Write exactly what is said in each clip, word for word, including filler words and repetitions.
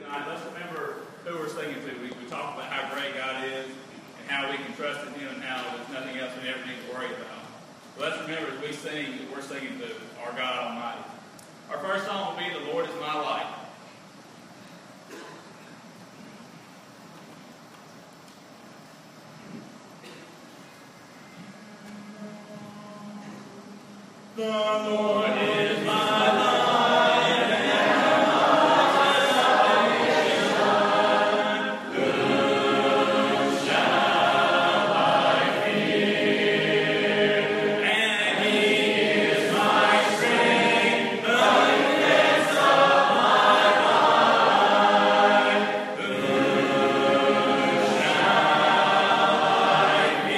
tonight, let's remember who we're singing to. We, we talked about how great God is and how we can trust in Him and how there's nothing else we ever need to worry about. So let's remember as we sing that we're singing to our God Almighty. Our first song will be "The Lord Is My Light." The Lord is my light and my salvation. Whom shall I fear? And He is my strength, the defense of my life. Whom shall I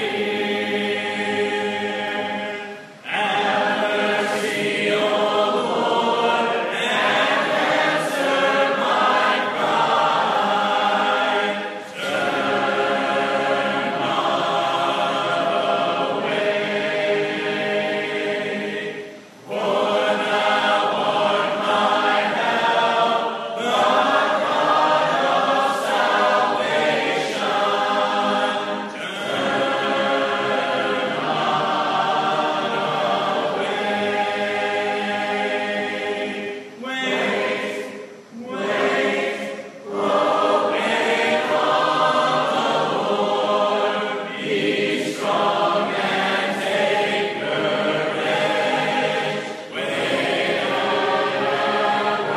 fear? And see, O Lord, and answer my cry. Turn not away, for Thou art my help, the God of salvation. Turn not away. Wait, wait, oh wait on the Lord. Be strong and take courage. Wait on the Lord.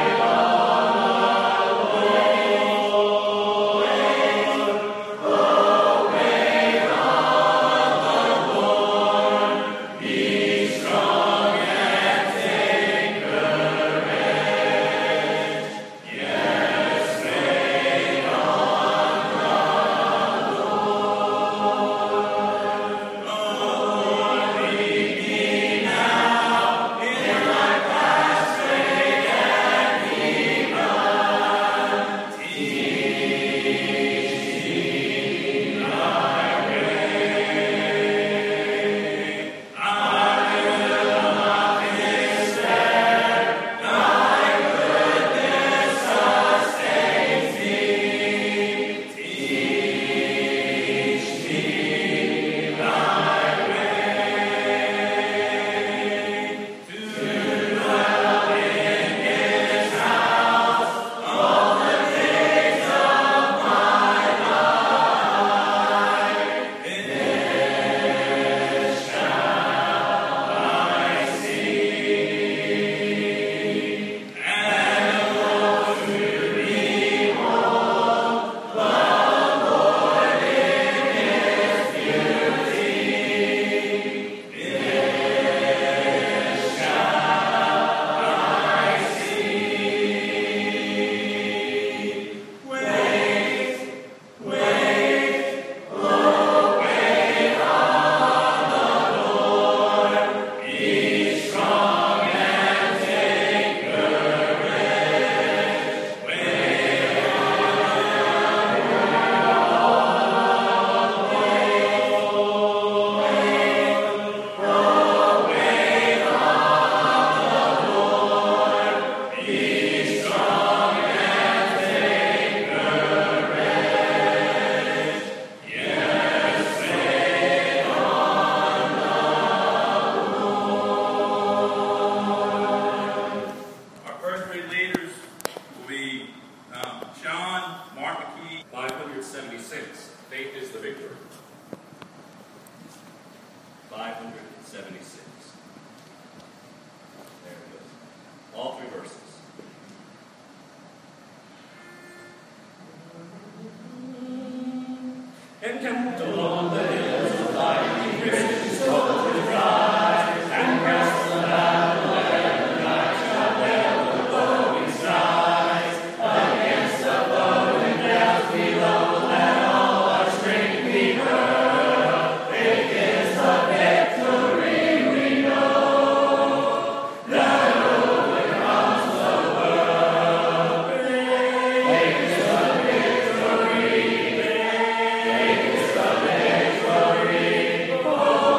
Oh, wait on the Lord. Be strong and take courage. Yes, wait on the Lord. Oh, lead me now in Thy paths straight and even. Teach me Thy way. I will not despair. Thy goodness sustains me. Teach me Thy way. To dwell in His house all the days of my life. This shall I see, and oh, to behold the Lord in His beauty. This shall I see. Wait, wait, oh wait on the Lord. Be strong and take courage. Wait oh wait on the Lord. Be strong and take courage. Yes, wait on the Lord. Our first three leaders will be um, Sean, Mark McKee. five hundred seventy-six, Faith is the Victory. five hundred seventy-six. There it is. All three verses. Encamped along the hills of light, Christians told to rise, and cast the battle, and the night shall veil the glowing skies. Against the foe and death below, let all our strength be hurled. Faith is the victory we know, that overcomes the world. Faith is the victory. Faith is the victory. Oh,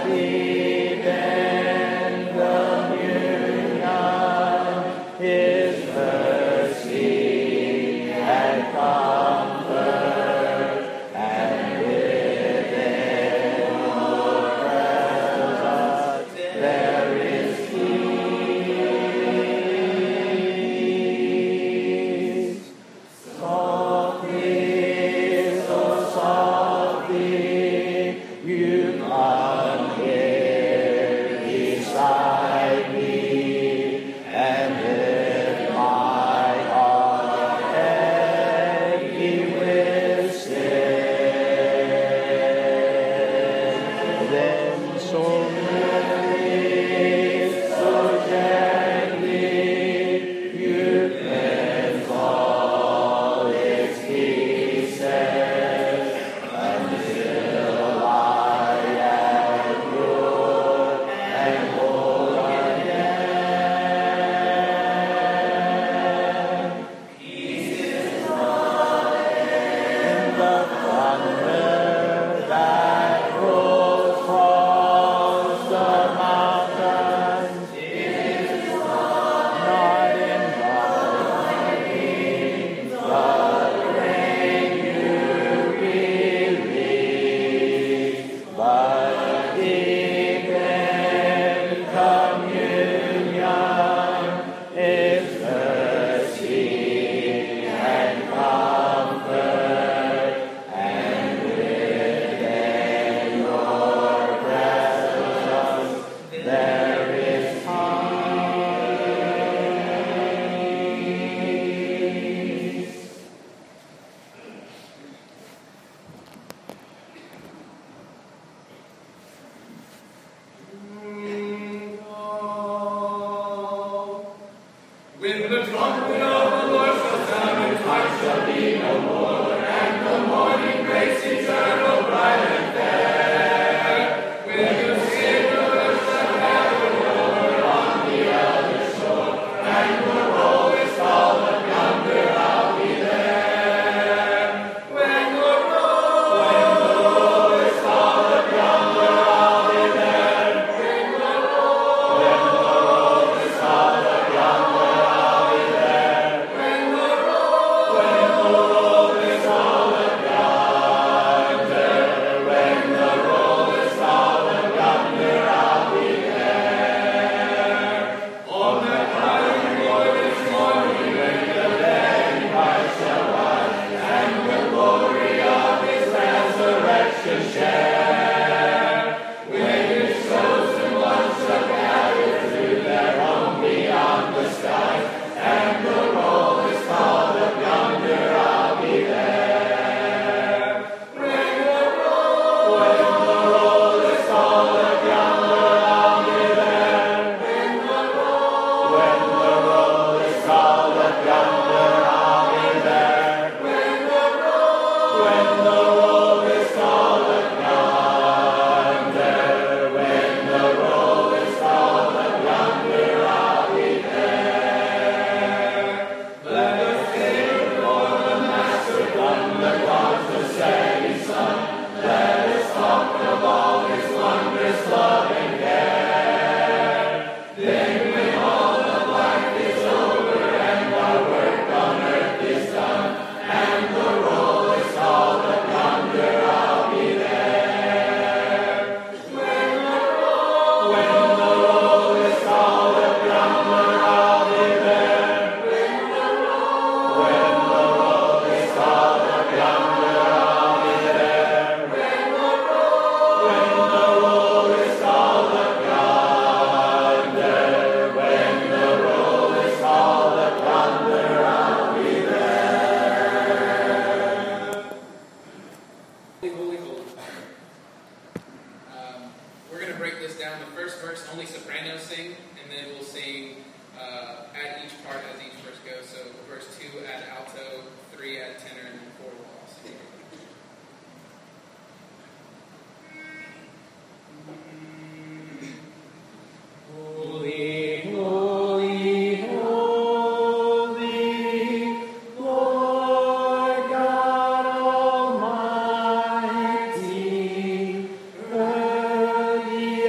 Early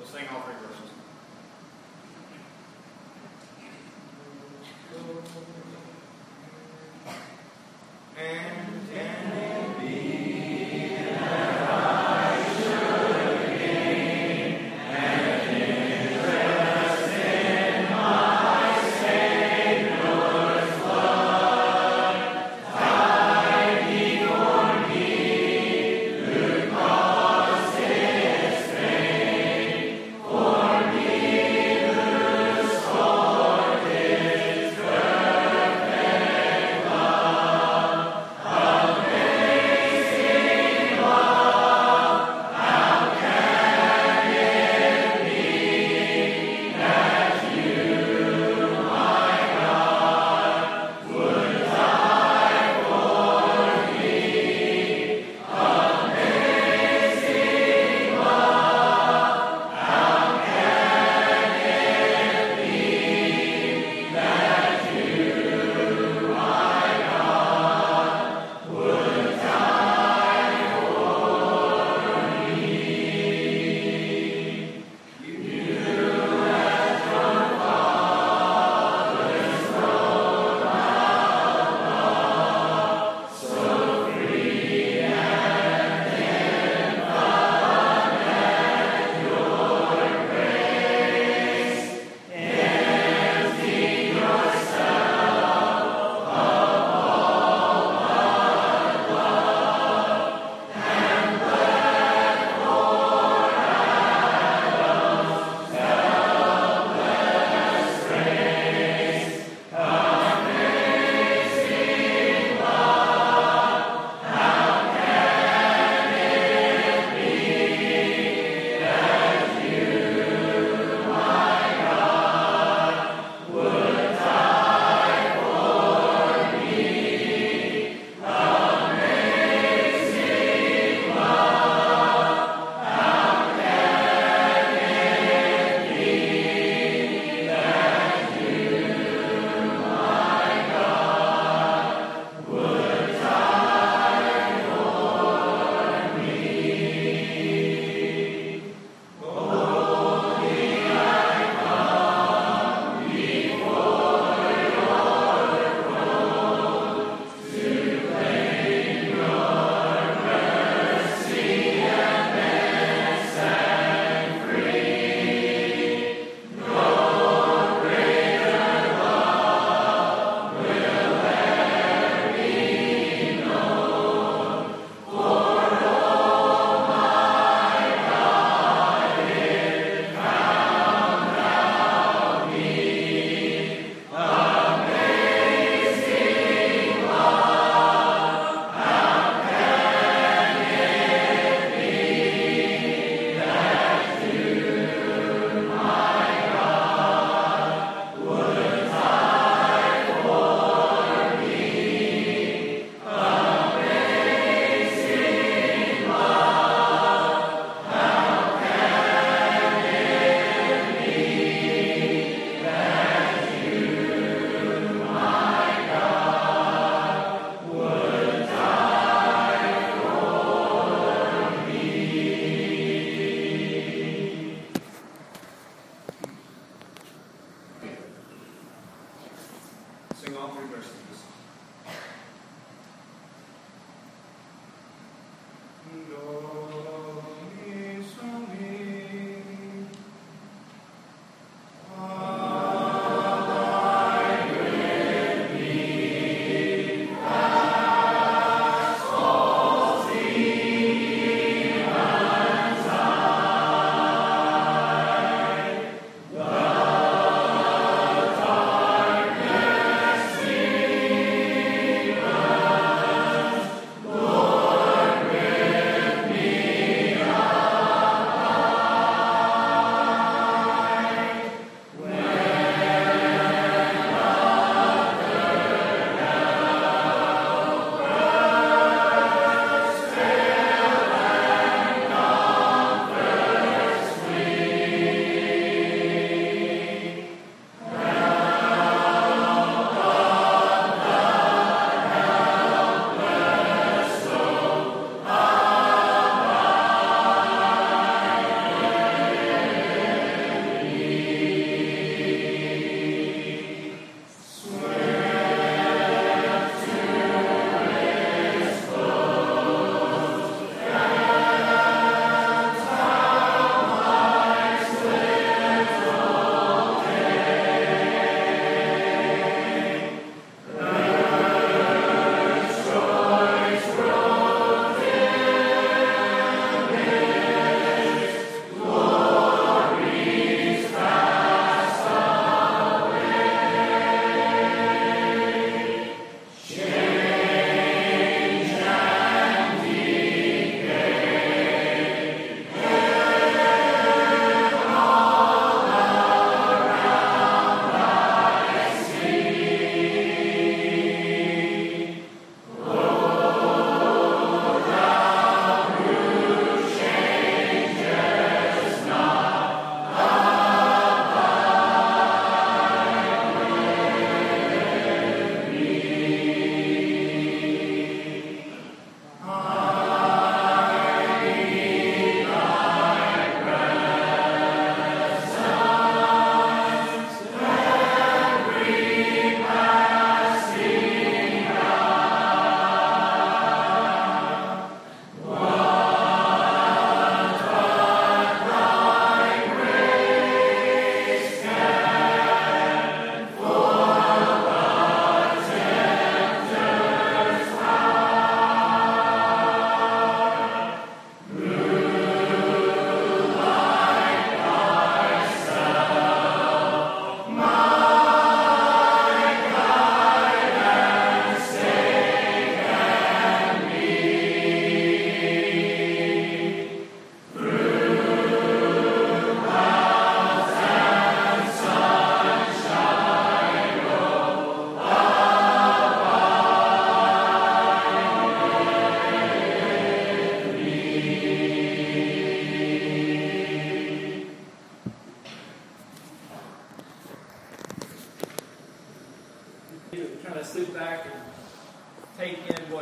sing all three verses. And can it be that I should gain an interest in my Savior's blood, died He for me, who caused His fame, for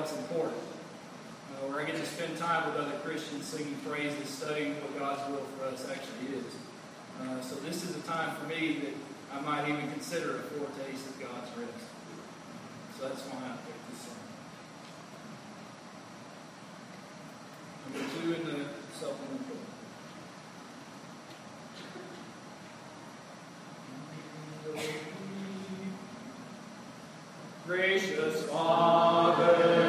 what's important. Uh, where I get to spend time with other Christians, singing praises, studying what God's will for us actually is. Uh, so this is a time for me that I might even consider a foretaste of God's rest. So that's why I picked this song. Number two in the supplement book. Gracious Father,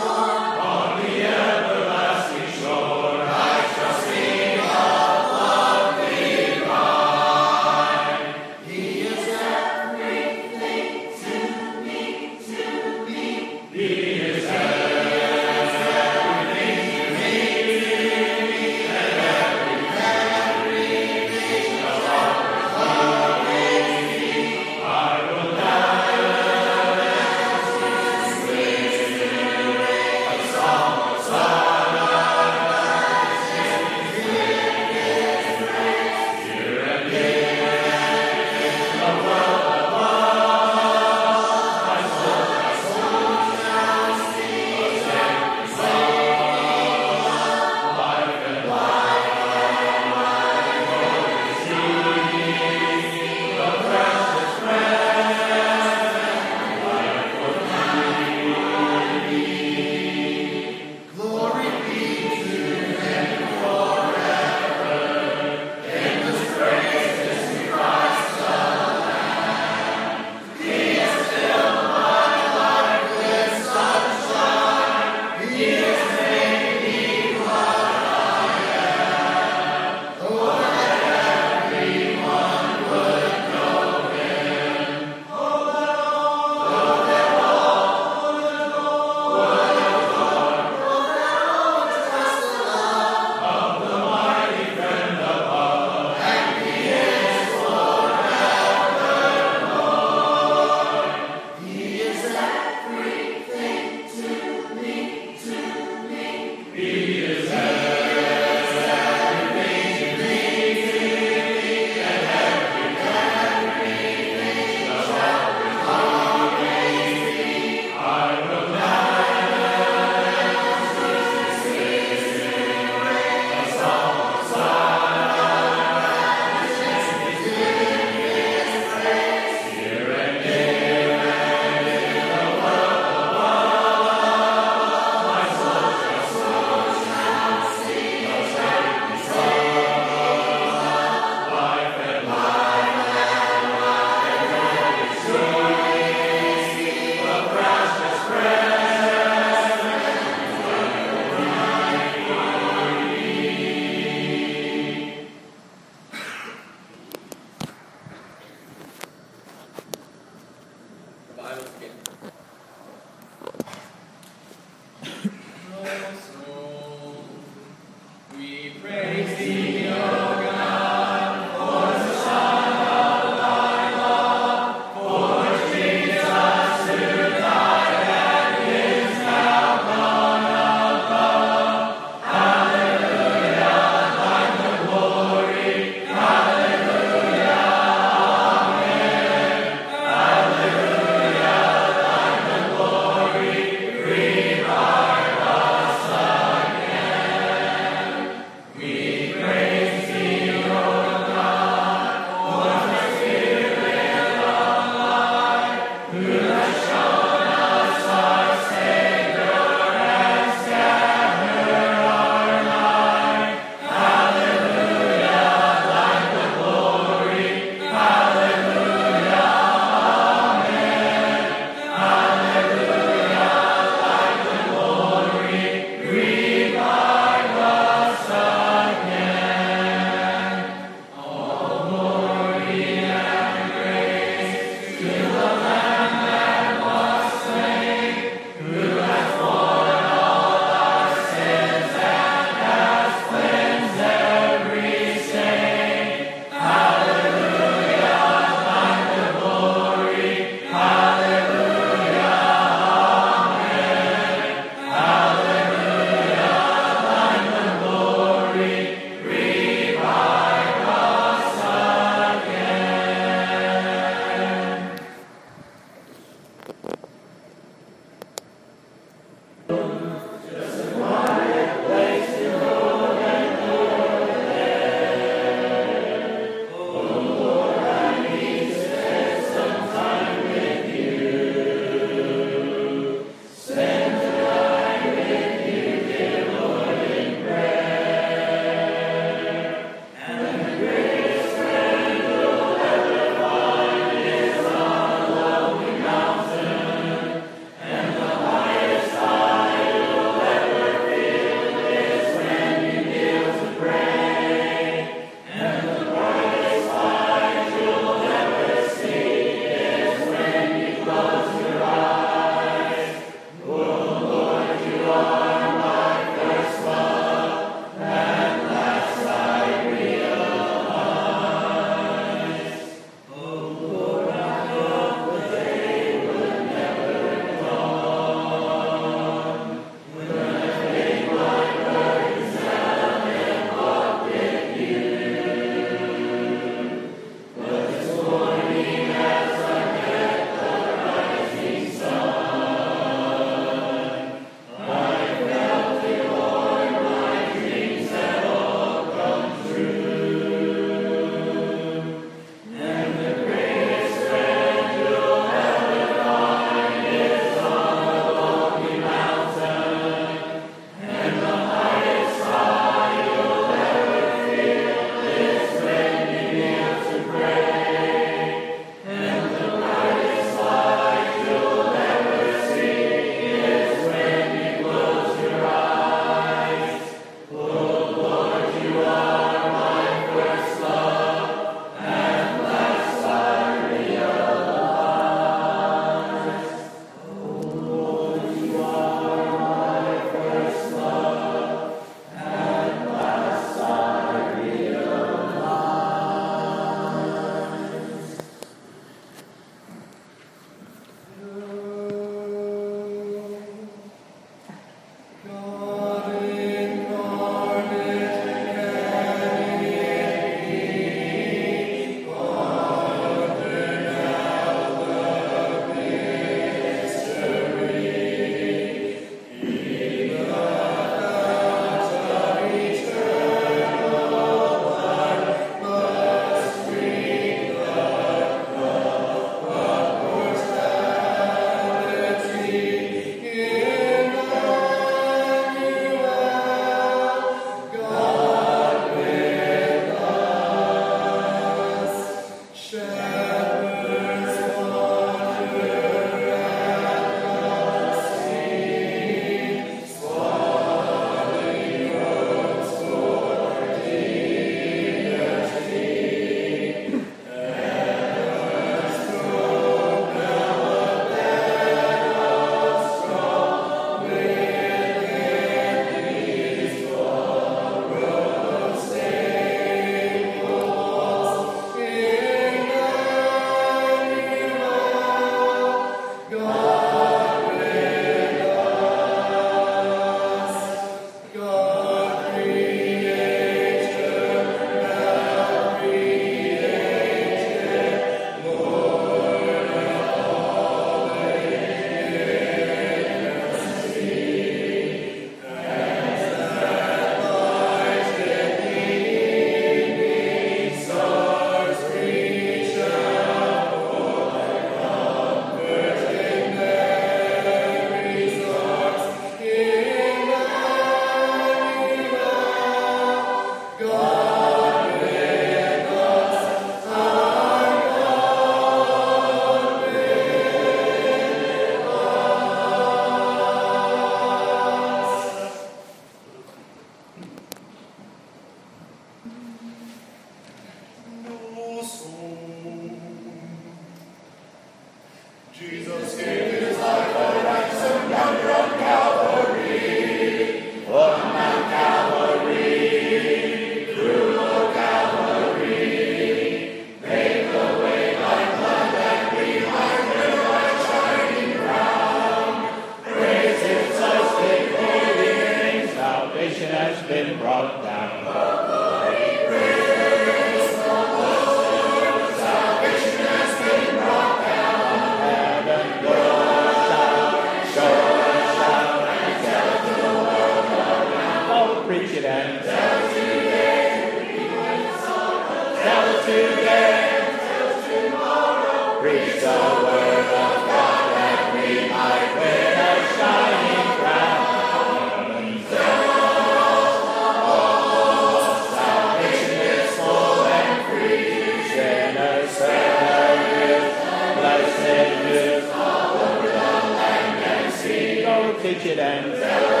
teach it and tell it.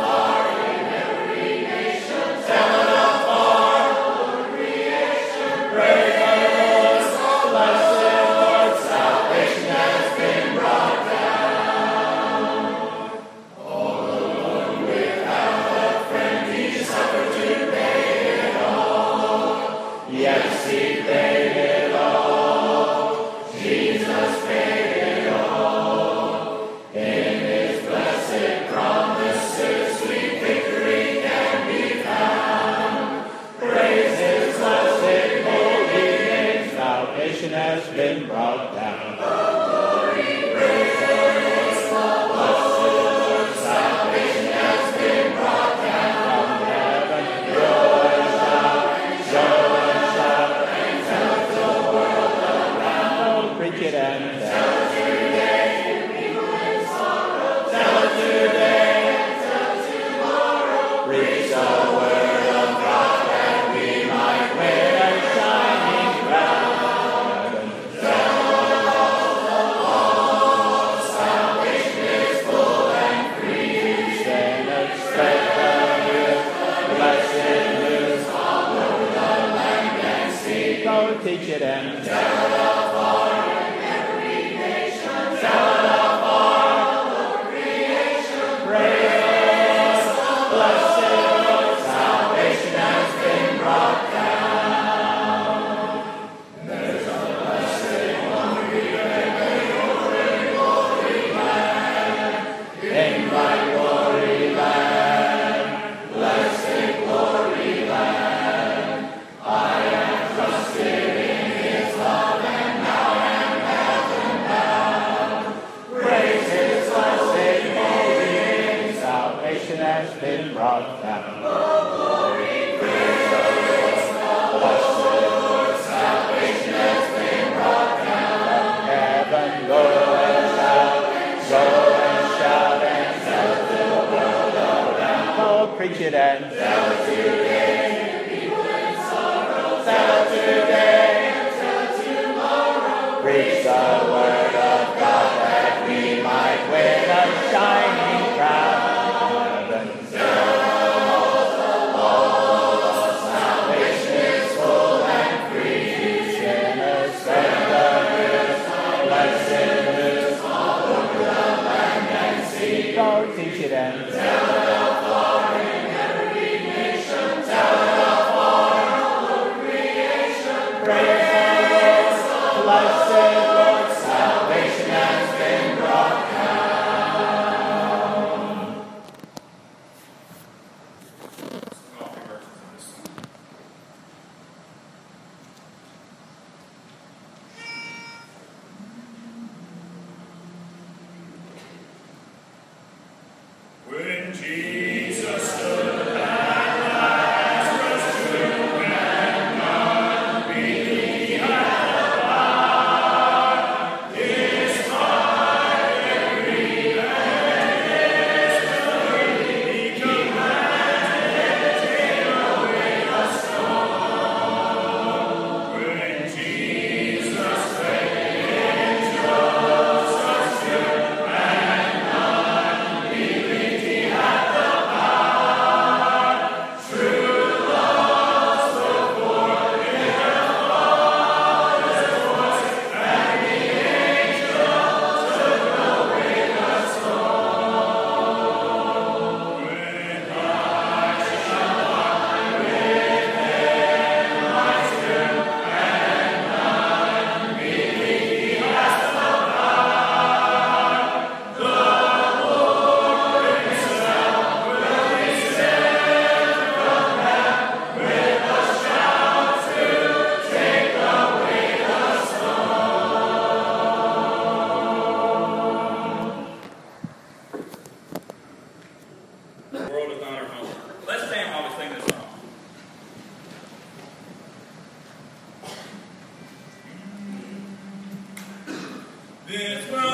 Has been brought down. Glory, praise the Lord, blessed salvation has been brought down from heaven. Joy and shout, joy and shout, and tell it to the world around. Oh, preach it and tell it today to people in sorrow. Tell it today and tell it tomorrow. Preach the word of God that we might win a shining crown. Teach it and tell it afar in every nation. Tell it afar of all creation. Praise the blessed Lord, salvation has been brought down. There's a blessed wonder in glory land, in my glory land, blessed glory land. I am trusted. Has been brought down. Oh, glory, praise the Lord, blessed Lord, salvation has been brought down. From heaven, go and shout, go and shout, and tell it to the world around. Oh, preach it and tell it today to people in sorrow. Tell it today and tell it tomorrow. Preach the word of God that we might win a shining crown. Teach it and tell it afar in every nation. Tell it afar of all creation. Praise the Lord, blessed Lord, salvation has been brought down. When Jesus stood at Lazarus' tomb and none believed he had the power, his heart every man he commanded, take away the stone. When Jesus prayed, angels touched him, and none believed he had the power. True love spoke forth in their Father's voice, and the angels took away the stone. When I shall abide with him, my spirit, and none believe he has the power, the Lord himself will descend from heaven with a shout to take away the The world is not our home. Let's stand while we sing this song. This world